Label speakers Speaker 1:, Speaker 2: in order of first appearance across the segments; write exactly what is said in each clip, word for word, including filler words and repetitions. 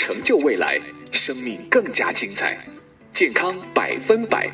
Speaker 1: 成就未来，生命更加精彩。健康百分百。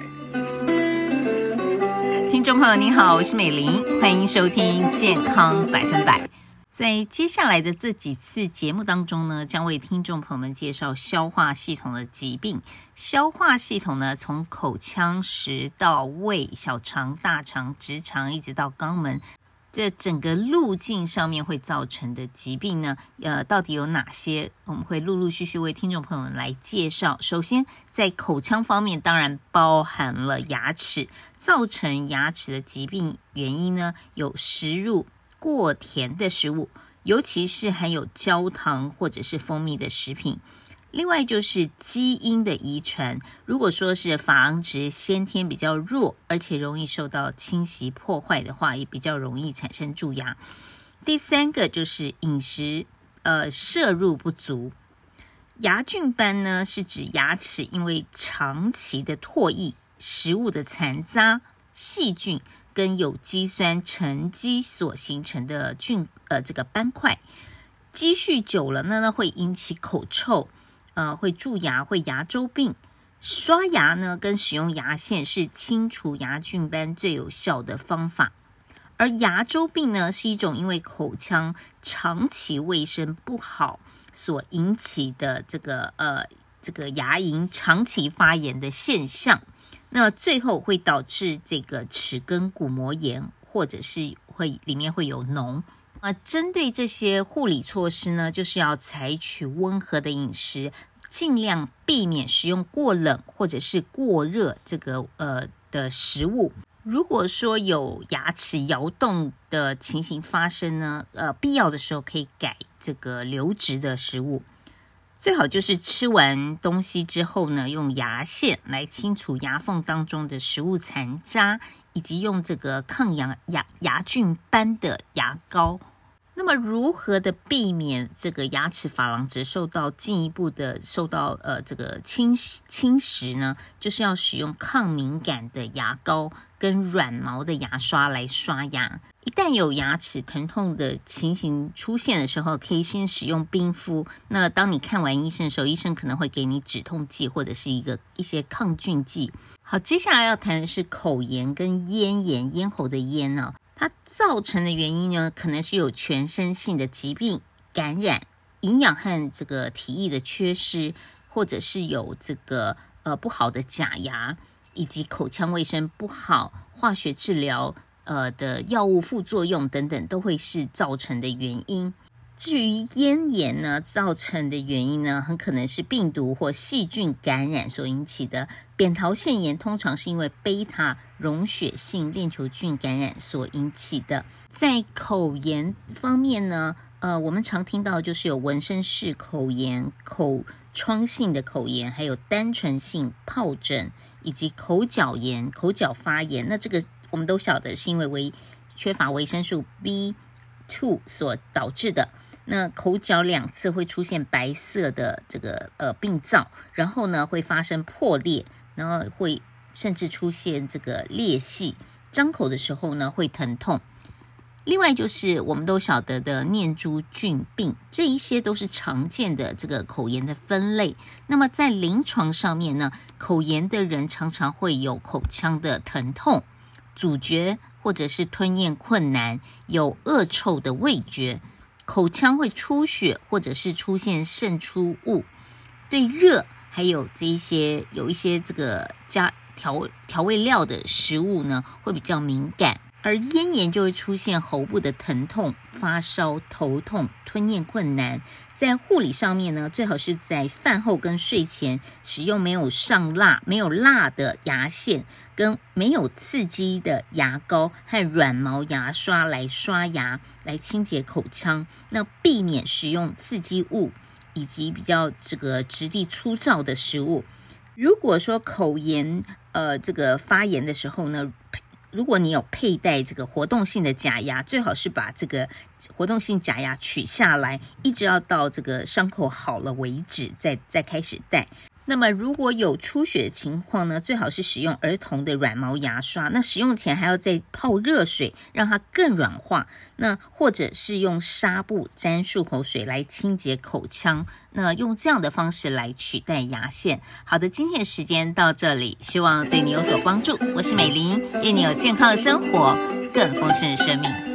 Speaker 2: 听众朋友你好，我是美玲，欢迎收听健康百分百。在接下来的这几次节目当中呢，将为听众朋友们介绍消化系统的疾病。消化系统呢，从口腔、食道、胃、小肠、大肠、直肠一直到肛门，这整个路径上面会造成的疾病呢，呃，到底有哪些？我们会陆陆续续为听众朋友们来介绍。首先，在口腔方面，当然包含了牙齿，造成牙齿的疾病原因呢，有食入过甜的食物，尤其是含有焦糖或者是蜂蜜的食品。另外就是基因的遗传，如果说是珐琅质先天比较弱，而且容易受到侵袭破坏的话，也比较容易产生蛀牙。第三个就是饮食呃摄入不足。牙菌斑呢，是指牙齿因为长期的唾液、食物的残渣、细菌跟有机酸沉积所形成的菌呃这个斑块，积蓄久了呢，会引起口臭，呃会蛀牙，会牙周病。刷牙呢跟使用牙线是清除牙菌斑最有效的方法。而牙周病呢，是一种因为口腔长期卫生不好所引起的这个呃这个牙龈长期发炎的现象。那最后会导致这个齿根骨膜炎，或者是会里面会有脓。呃，针对这些护理措施呢，就是要采取温和的饮食，尽量避免食用过冷或者是过热这个呃的食物。如果说有牙齿摇动的情形发生呢，呃，必要的时候可以改这个流质的食物。最好就是吃完东西之后呢，用牙线来清除牙缝当中的食物残渣，以及用这个抗牙牙牙菌斑的牙膏。那么如何的避免这个牙齿珐琅质受到进一步的受到呃这个侵侵蚀呢？就是要使用抗敏感的牙膏跟软毛的牙刷来刷牙。一旦有牙齿疼痛的情形出现的时候，可以先使用冰敷。那当你看完医生的时候，医生可能会给你止痛剂或者是一个一些抗菌剂。好，接下来要谈的是口炎跟咽炎，咽喉的咽呢、啊。它造成的原因呢，可能是有全身性的疾病、感染、营养和这个体液的缺失，或者是有这个呃不好的假牙，以及口腔卫生不好、化学治疗呃的药物副作用等等，都会是造成的原因。至于咽炎呢，造成的原因呢，很可能是病毒或细菌感染所引起的。扁桃腺炎通常是因为贝塔溶血性链球菌感染所引起的。在口炎方面呢，呃，我们常听到就是有纹身式口炎、口疮性的口炎，还有单纯性疱疹，以及口角炎、口角发炎。那这个我们都晓得是因为维缺乏维生素 B 二 所导致的。那口角两侧会出现白色的这个呃病灶，然后呢会发生破裂，然后会甚至出现这个裂隙，张口的时候呢会疼痛。另外就是我们都晓得的念珠菌病，这一些都是常见的这个口炎的分类。那么在临床上面呢，口炎的人常常会有口腔的疼痛、咀嚼或者是吞咽困难，有恶臭的味觉，口腔会出血或者是出现渗出物，对热还有这一些有一些这个加调调味料的食物呢会比较敏感。而咽炎就会出现喉部的疼痛、发烧、头痛、吞咽困难。在护理上面呢，最好是在饭后跟睡前使用没有上蜡、没有蜡的牙线，跟没有刺激的牙膏和软毛牙刷来刷牙，来清洁口腔。那避免食用刺激物以及比较这个质地粗糙的食物。如果说口炎呃这个发炎的时候呢，如果你有佩戴这个活动性的假牙，最好是把这个活动性假牙取下来，一直要到这个伤口好了为止，再再开始戴。 那么如果有出血的情况呢，最好是使用儿童的软毛牙刷，那使用前还要再泡热水让它更软化，那或者是用纱布沾漱口水来清洁口腔，那用这样的方式来取代牙线。好的，今天的时间到这里，希望对你有所帮助。我是美玲，愿你有健康的生活，更丰盛的生命。